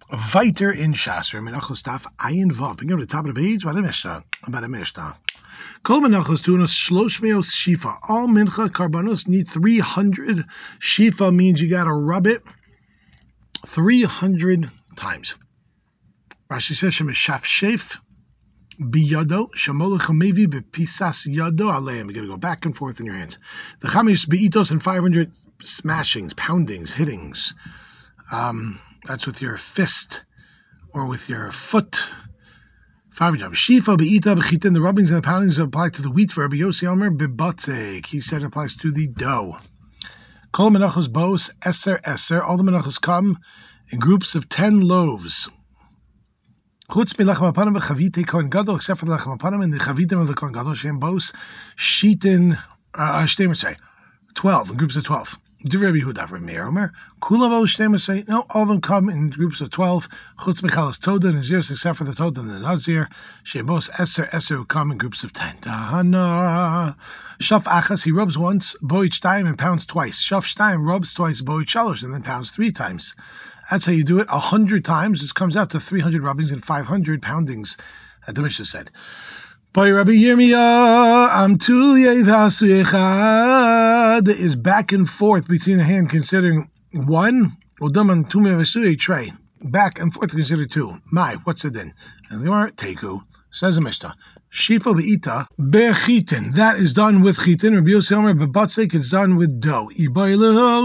Weiter in Shas, Menachos Taf Ayin Vav. Begin at the top of the page. About a Mishnah. Kol Menachos Tunos Shlosh Meos Shifa. All Mincha Karbanos need 300. Shifa means you gotta rub it 300 times. Rashi says Shemeshaf Shef Biyado Shemolech Hamevi Bepisas Yado Aleim. You gotta go back and forth in your hands. The Chamesh Beitos and 500 smashings, poundings, hittings. That's with your fist or with your foot. 500. Shifa be'ita b'chitin. The rubbings and the poundings apply to the wheat. For Rabbi Yossi Omer bebatzek. He said it applies to the dough. Kol menachos bos eser. All the menachos come in groups of 10 loaves. Chutz mi'lechem apanim v'chavite kohen gadol, except for the lechem apanim and the chavitim of the kohen gadol. Shem bos shitin 12 in groups of 12. Do Rabbi Yehuda, Rabbi Meir Omer, Kulavo Shtema, no, all of them come in groups of 12. Chutz Michalas Toda and Naziris, except for the Toda and the Nazir. Shebos Eser who come in groups of 10. Tahana. Shaf Achas, he rubs once, Boit Shtaim, and pounds twice. Shaf Shtaim rubs twice, Boit Shalosh, and then pounds 3 times. That's how you do it 100 times. This comes out to 300 rubbings and 500 poundings, that the Mishnah said. By Rabbi Yirmiyah, Amtu Yevasu Echad is back and forth between a hand considering one, Udaman Tumeh Vesu tray. Back and forth consider 2. My, what's it then? And the Gemara, Teku, says the Mishnah. Shifa be'ita be'chitin. That is done with chitin. Rabbi Yossi Omer bebatzek is done with dough. Ibaylo.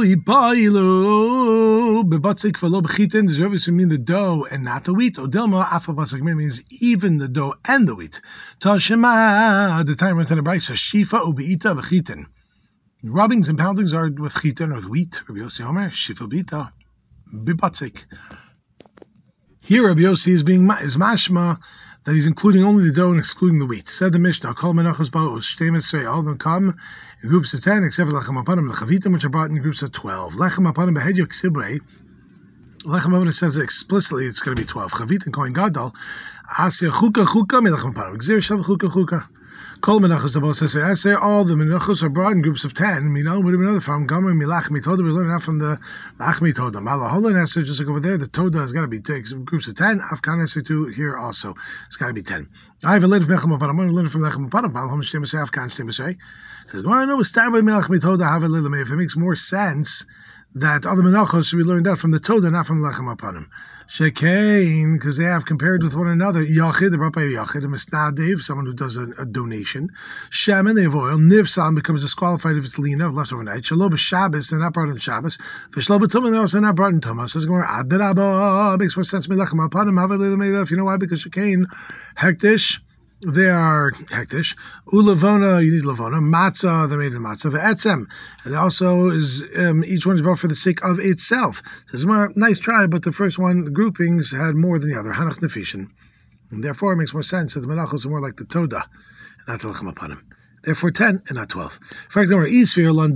Bebatzek v'lo be'chitin. Does obviously mean the dough and not the wheat. Odelma afa batzek means even the dough and the wheat. Tashema. The time went to the Brisa. Shifa u'be'ita be'chitin. Rubbings and poundings are with chitin or with wheat. Rabbi Yossi Omer shifa be'ita bebatzek. Here Rabbi Yossi is mashma that he's including only the dough and excluding the wheat. Said the Mishnah, Kol menachos ba'os shtei mesrei. All of them come in groups of 10, except for lechem apanim, the chavitim, which are brought in groups of 12. Lechem apanim behedyo ksibrei. Lechem apanim says explicitly it's going to be 12. Chavit and kohen gadol asya chuka melechem apanim. Gzir shav chuka. Kol menachos ba'os eser. All the menachos are brought in groups of 10. Minal would have been another from Gomer milach mitoda. We learn that from the lach mitoda. Malaholan eser, just like over there, the toda has got to be groups of 10. Afkan eser too here also. It's got to be 10. I have a letter from lechem apanim. I'm going to learn from lechem apanim. Malahom shtei mesrei afkan shtei mesrei. Says, well, I know it's started by milach mitoda. Have a little. If it makes more sense that other menachos, we learned that from the Toda, not from lechem apanim. Shekain, because they have compared with one another. Yachid, the brought by Yachid, a misnadev, someone who does a donation. Shaman, they have oil. Nivsan becomes disqualified if it's lina, left overnight. Shalob Shabbos, they're not brought in Shabbos. V'shlob Tumah, they're also not brought in Tumah. Says Adarabah, makes more sense. Lechem apanim, have a little made. If you know why, because Shekain, hektish. They are hektish. Ulavona, you need lavona. Matzah, they're made in matzah. Ve'etzem, and also is each one is brought for the sake of itself. So it's more nice try, but the first one, the groupings had more than the other. Hanach nefishin, and therefore it makes more sense that the menachos are more like the toda, and not the lechem apanim. Therefore 10 and not 12. For example, if we hold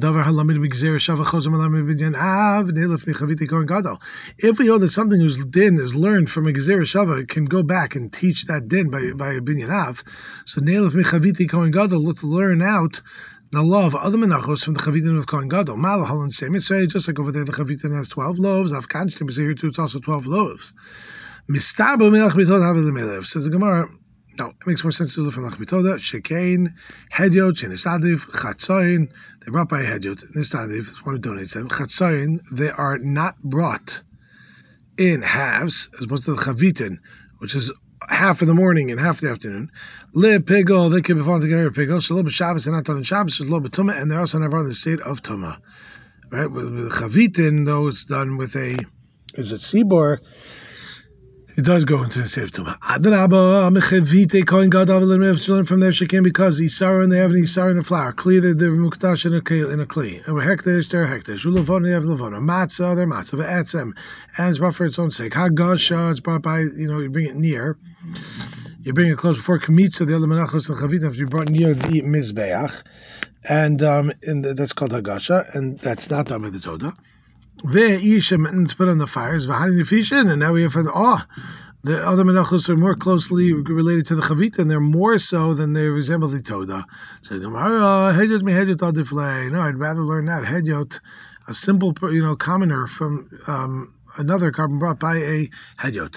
that something whose din is learned from a gezerah shava can go back and teach that din by a binyan av, so neilef mechaviti kohen gadol, let's learn out the law of other menachos from the chavitin of kohen gadol. Malahalan same say just like over there the chavitin has 12 loaves. Avkan shtem here too, it's also 12 loaves. Mistabo melach mitod have the melev, says the Gemara. No, it makes more sense to look from Lachmitoda. Shekain, Hedyot, Nisadiv, Chatzoin. They're brought by Hedyot. Nisadiv, one who donates them. Chatzoin, they are not brought in halves, as opposed to the Chavitin, which is half in the morning and half in the afternoon. Le Pigol, they can be found together. Pigol, Shalom Shabbos, and not done in Shabbos, Shalom Tumah, and they're also not brought in the state of Tumah. Right? With the Chavitin, though, it's done with a, is it Sibor? It does go into the state of Tumah. Adrabah, Mechavite, Kohen Gadol, learn from there Shekin because Isara and they have an Isara in a flour. Kli, they're Muktash in a Kli. And Hektish, they're Hektish. Ulavona, they have Lavona. Matzah, they're Matzah. Ve'etzem. And it's brought for its own sake. Hagasha, it's brought by, you bring it near. You bring it close before Kmitza, the other Menachos and Chavitim, if you brought near the Mizbeach. And that's called Hagasha, and that's not done by the Toda. And put on the fires, and now we have the other menachos are more closely related to the chavita, and they're more so than they resemble the toda. So no, I'd rather learn that hedyot, a simple commoner from another carbon brought by a hedyot.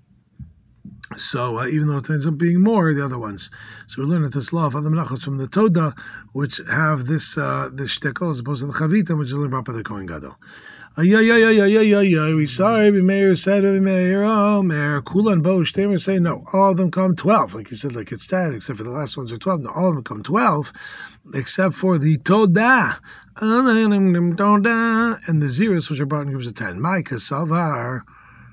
So even though it ends up being more, the other ones. So we learn that this law of other menachos from the Toda, which have this shtickle, as opposed to the Chavita, which is only brought by the Kohen Gadol. We sorry, Meir said, Meir, oh, Meir, Kula and Bo Shtamer say, no, all of them come 12. Like he said, like it's 10, except for the last ones are 12. No, all of them come 12, except for the Toda. And the zeros, which are brought in groups of 10. Micah Savar.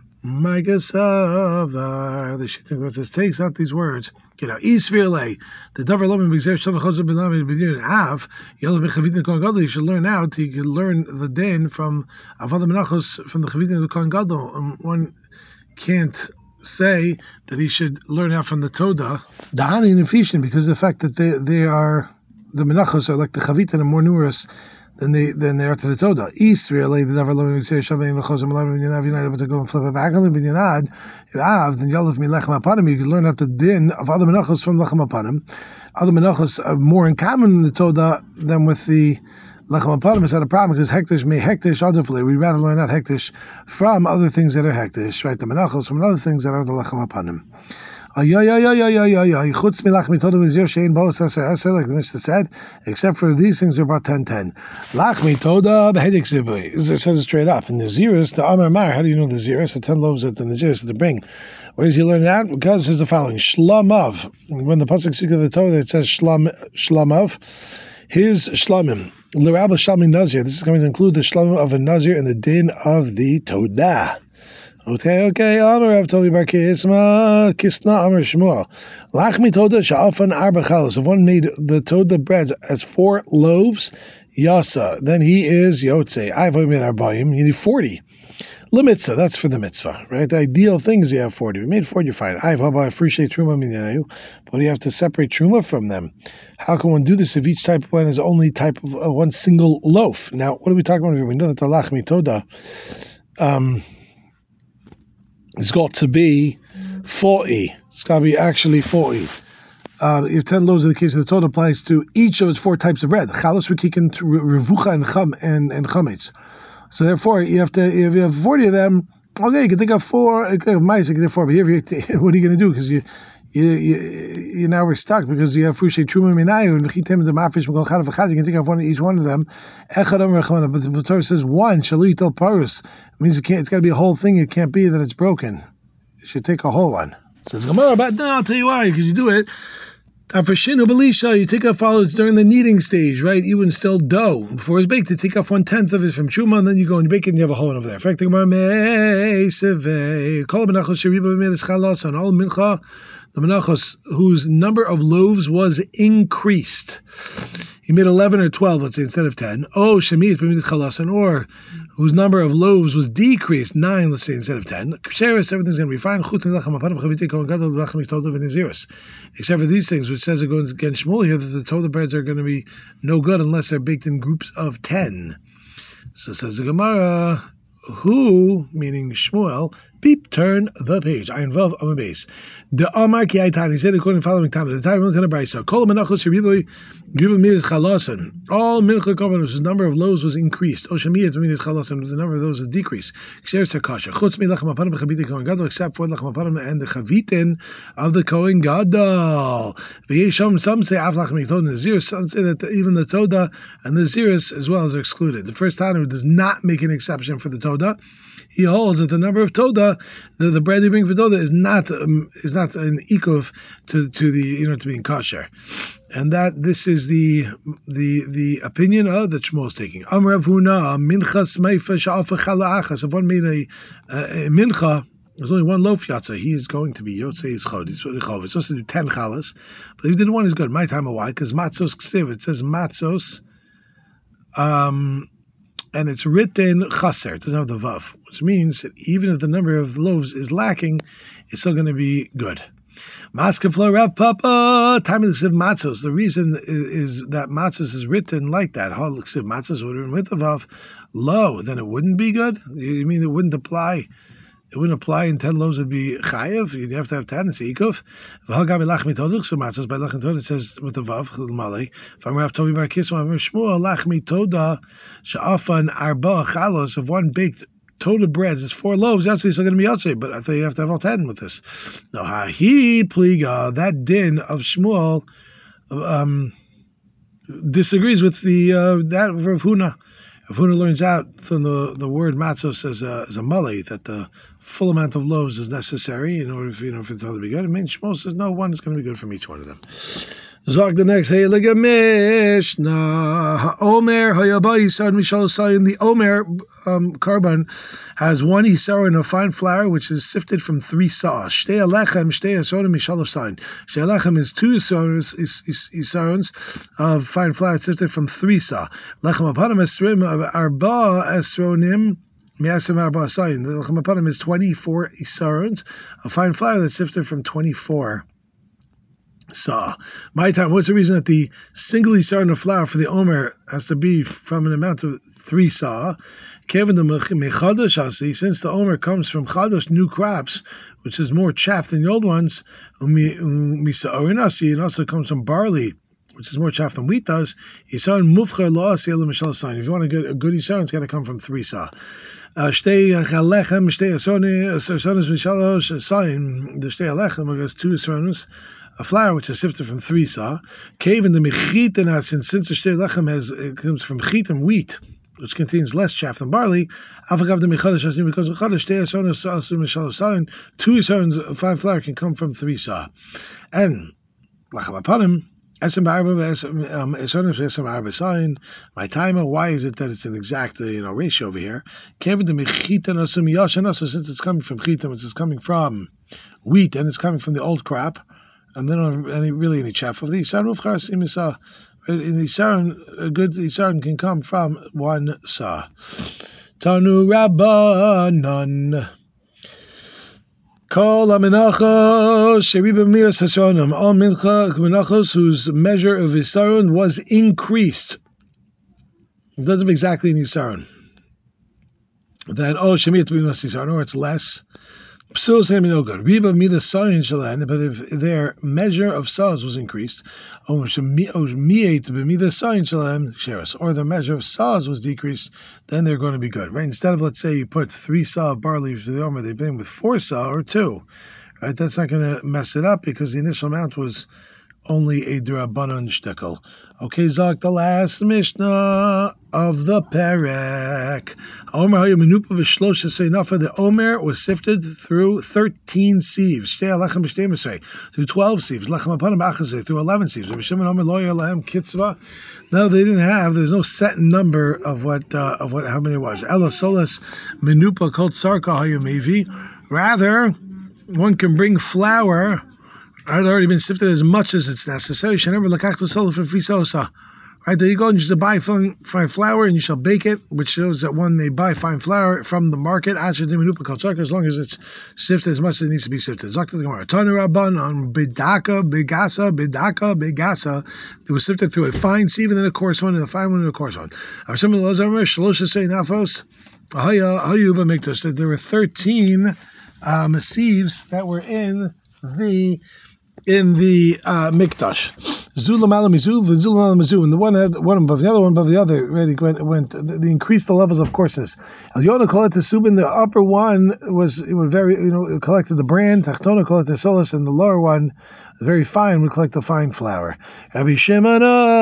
The Shittim says takes out these words. You know, Isvirle, the Davar Lovin B'Zer Shavach Chazor B'Lamed B'Din Av Yelav B'Chavit Kohen Gadol. You should learn out. You can learn the din from Avad Menachos from the Chavit of Kohen Gadol. One can't say that he should learn out from the Toda, the Hani and Fishin, because of the fact that they are the Menachos are like the Chavit and are more numerous than they are to the Toda. Israel, the Davar Lovin B'Zer Shavach Chazor B'Lamed B'Din Av United, but to go and flip it back on the B'Dinad. Then Yalav Milechem Apanim. You can learn out the din of other Menachos from Lechem Apanim. Other Menachos are more in common in the Toda than with the Lechem Apanim. It's not a problem because Hektish may Hektish otherly. We'd rather learn out Hektish from other things that are Hektish, right? The Menachos from other things that are the Lechem Apanim. Chutz milach mitoda v'zir shein bos aser aser, like the Mishnah said, except for these things are about 10:10. Lach mitoda b'hedik zivui. It says it straight up. In the Zeros, the Amar Mar, how do you know the Zeros? The 10 loaves that the Zeros that they bring. Where does he learn it out? Because it says the following: Shlamav. When the pasuk speaks of the Torah, it says Shlamav. Here's Shlamim. L'Rabba Shalmi Nazir. This is going to include the Shlamim of a Nazir and the din of the Todah. Okay. Amar Rav Tobi Bar Kisma Kisna Amar Shmuel. Lachmi Toda Sha'afan Arba Chalos. If one made the Toda bread as 4 loaves, Yasa, then he is Yotze. I've only made Arbaim. You need 40. Lemitzah, that's for the mitzvah, right? The ideal thing is you have 40. If you made 40, you're fine. I appreciate Truma Minyayu, but you have to separate Truma from them. How can one do this if each type of one is only type of one single loaf? Now, what are we talking about here? We know that the Lachmi Toda it's got to be 40. It's got to be actually 40. If 10 loaves in the case of the Torah applies to each of its 4 types of bread. Chalos, Rikikin, Revucha, and Chametz. So therefore, if you have 40 of them, okay, you can think of 4, you can think of mice, you can think of 4, but here, what are you going to do? Because you now we're stuck because you have Fushay Truma Minayu and Mechitem the Mafish Mekol Chad V'Chad. You can think of each one of them. Echad Rechona, but the Torah says one Shalit El Parus. It means it's got to be a whole thing. It can't be that it's broken. You should take a whole one. It says Gemara, but no, I'll tell you why. Because you do it. Afashinu Belisha, you take off all it's during the kneading stage, right? You would still dough before it's baked. You take off 1/10 of it from Truma, and then you go and you bake it, and you have a hole over there. In fact, the Gemara all mincha. The Menachos, whose number of loaves was increased. He made 11 or 12, let's say, instead of 10. Oh, Shemit, Chalasan, or whose number of loaves was decreased, 9, let's say, instead of 10. Ksheris, everything's going to be fine. Except for these things, which says it goes against Shmuel here, that the total breads are going to be no good unless they're baked in groups of 10. So says the Gemara, who, meaning Shmuel, beep, turn the page. I involve on the base. The Amar Ki Aitan, he said according to the following time, the time was in a brisa. Kol Menachos Shebibui Midas Chalasan. All Mincha Korbanos, the number of loaves was increased. O Shemiyat Midas Chalasan, the number of those was decreased. Ksher Sarkasha. Chutz Mi Lechem Apanim B'Chavit Kohen Gadol, except for Lechem Apanim and the Chavitin of the Kohen Gadol. V'yesham, some say Af Lachem Yitoda, the Zeros, some say that even the Toda and the Zeros as well are excluded. The first Tanu does not make an exception for the Toda. He holds that the number of Toda, the bread you bring for Toda, is not an ikov to being kosher, and that this is the opinion of that Shmuel is taking. Amar Rav Huna minchas meifa sha'afa chala'achas. If one made a mincha, there's only one loaf yatsa. He is going to be yotzei is chod. He's supposed to do 10 chalas, but if he did one, is good. My time of why? Because matzos ksiv. It says matzos. And it's written chaser, it doesn't have the vav, which means that even if the number of loaves is lacking, it's still going to be good. Maskeflo Rav Papa, time of the siv matzos. The reason is that matzos is written like that. How siv matzos would have been with the vav low, then it wouldn't be good. You mean it wouldn't apply? It wouldn't apply, and 10 loaves would be chayev. You'd have to have 10. It's ikuf. V'hagabi lachmi toduk. So matzos by lachmi toda, it says with the vav malei. If I'm Rav Tobi Bar Kisma, I'm Shmuel lachmi toda sha'afan arba chalos. If one baked total breads. It's 4 loaves. That's still going to be Yatzeh, but I thought you have to have all 10 with this. No, he pliga, that din of Shmuel disagrees with the that of Rav Huna. Rav Huna learns out from the word matzos as a mali that the full amount of loaves is necessary in order for it to be good. It means Shmuel says no, one is going to be good from each one of them. Zog the next Heilige Mishnah. Omer Hayabai Yisad Mishal Sayin. The Omer carbon has 1 Isaron of fine flour which is sifted from 3 saw. Shtei Alechem Shtei Isaron Mishal Sayin. Shtei Alechem is 2 Isarons of fine flour sifted from 3 saw. Lechem Apanim Esrim Arba Esronim. The Lechem Apanim is 24 Isarons of fine flour that's sifted from 24 saw. My time. What's the reason that the single isaron of flour for the omer has to be from an amount of 3 saw? Since the omer comes from chadash, new crops, which is more chaff than the old ones, it also comes from barley, which is more chaff than wheat does. If you want to get a good isaron, it's got to come from 3 saw. The shtei alechem has 2 isaronos. A flour which is sifted from 3 saw. Cave in the mechitin, since the shtei lechem comes from chitin wheat, which contains less chaff than barley. Afagav the mechadash asim, because mechadash shtei asonos asim mishal sayin, 2 isarons of fine flour can come from 3 saw. And lachem apanim esem ba'arba esonos esem ba'arba sayin. My timer, why is it that it's an exact ratio over here? Cave in the mechitin asim yashan, also since it's coming from chitin, which is coming from wheat, and it's coming from the old crop. And they don't have any chaff of the Isaron of Charas Imisa. In the Isaron, a good Isaron can come from 1 saw. Tanu Rabbanan. Kol HaMenachos Sheriba Miras Hashonim. All Menachos whose measure of Isaron was increased. It doesn't exactly in Isaron. Then, Shemiyat Miras Isaron, or it's less. Psul say no good. Riba mida sayin shalan, but if their measure of saws was increased, or the measure of saws was decreased, then they're going to be good. Right? Instead of, let's say, you put 3 saw of barley for the omer, they've been with 4 saw or 2. Right? That's not going to mess it up because the initial amount was only a drabanan shtekel. Okay, Zak, the last Mishnah of the Perek. The Omer was sifted through 13 sieves. Through 12 sieves. Through 11 sieves. No, they didn't have. There's no set number of how many it was. Ela solas menupa called sarka hayumevi. Rather, one can bring flour. I'd already been sifted as much as it's necessary. Right, there you go, and you should buy fine flour, and you shall bake it, which shows that one may buy fine flour from the market, as long as it's sifted as much as it needs to be sifted. It was sifted through a fine sieve, and then a coarse one, and a fine one, and a coarse one. There were 13 sieves that were in the mikdash. Zulam alamizu, zulam alamizu, and the one had one above the other, one above the other. Really went. They increased the levels of coarseness. El Yona called it the subin. The upper one was it collected the bran. Tachtona called it the solas, and the lower one, very fine, would collect the fine flour. Rabbi Shimon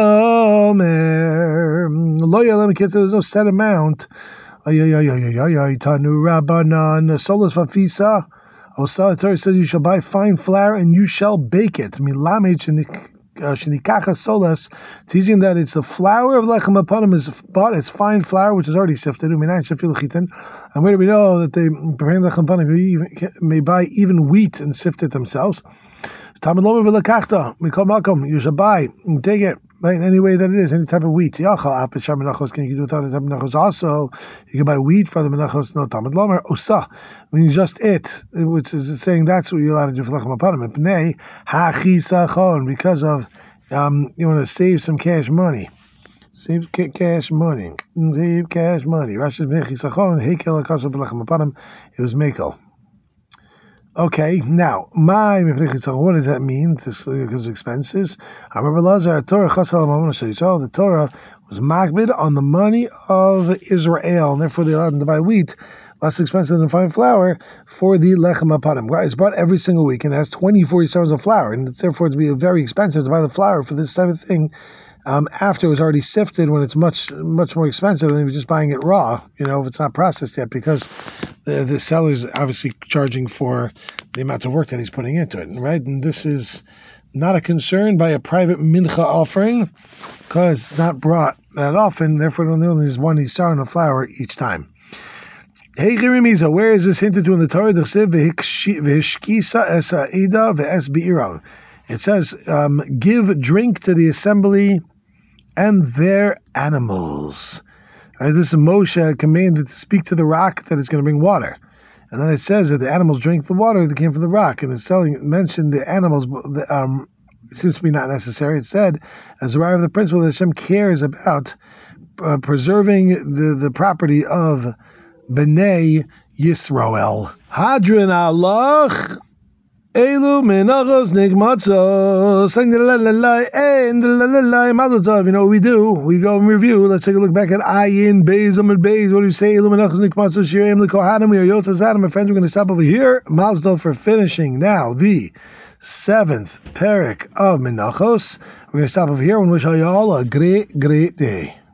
Omer lo yalam kitzah. There's no set amount. Tanu Rabbanan solas vafisa. Osah Torah says you shall buy fine flour and you shall bake it. Milamech shenikacha solas, teaching that it's the flour of lechem apanim is bought as fine flour which is already sifted. And where do we know that they preparing lechem apanim may buy even wheat and sift it themselves? Tamid lomer v'lekachta mikol makom, you shall buy and take it. Right, in any way that it is, any type of wheat. Can you do without the type of menachos also? You can buy wheat for the menachos. No, tamid lomer osa, meaning just it, which is saying that's what you're allowed to do for lechem apanim. Pnei hachisachon, because of you want to save some cash money. Save cash money. Rashi's mechisachon hekel akaso b'lechem apanim. It was mekel. Okay, now, what does that mean? Because of expenses. I remember Lazar, the Torah was makbid on the money of Israel, and therefore they allowed them to buy wheat. less expensive than fine flour for the lechem hapanim. It's bought every single week and it has 24 yisraels of flour, and therefore it's be very expensive to buy the flour for this type of thing. After it was already sifted, when it's much more expensive than if you're just buying it raw, if it's not processed yet, because the seller's obviously charging for the amount of work that he's putting into it, right? And this is not a concern by a private mincha offering, because it's not brought that often, therefore only is one Isar of flour each time. Hey Chirimiza, where is this hinted to in the Torah? It says, give drink to the assembly and their animals. This is Moshe commanded to speak to the rock that is going to bring water. And then it says that the animals drink the water that came from the rock. And it's mentioned the animals, seems to be not necessary. It said, as a right of the principle that Hashem cares about preserving the property of Bnei Yisrael. Hadrin Allah. Elu menachos nigmatzos. You know what we do? We go and review. Let's take a look back at Ayin Beis Amud Beis. What do you say? Elu menachos nigmatzos shirim l'kohanim. We are Yotzas Adam. My friends, we're going to stop over here. Mazel tov for finishing now the 7th parak of Menachos. We're going to stop over here and wish you all a great day.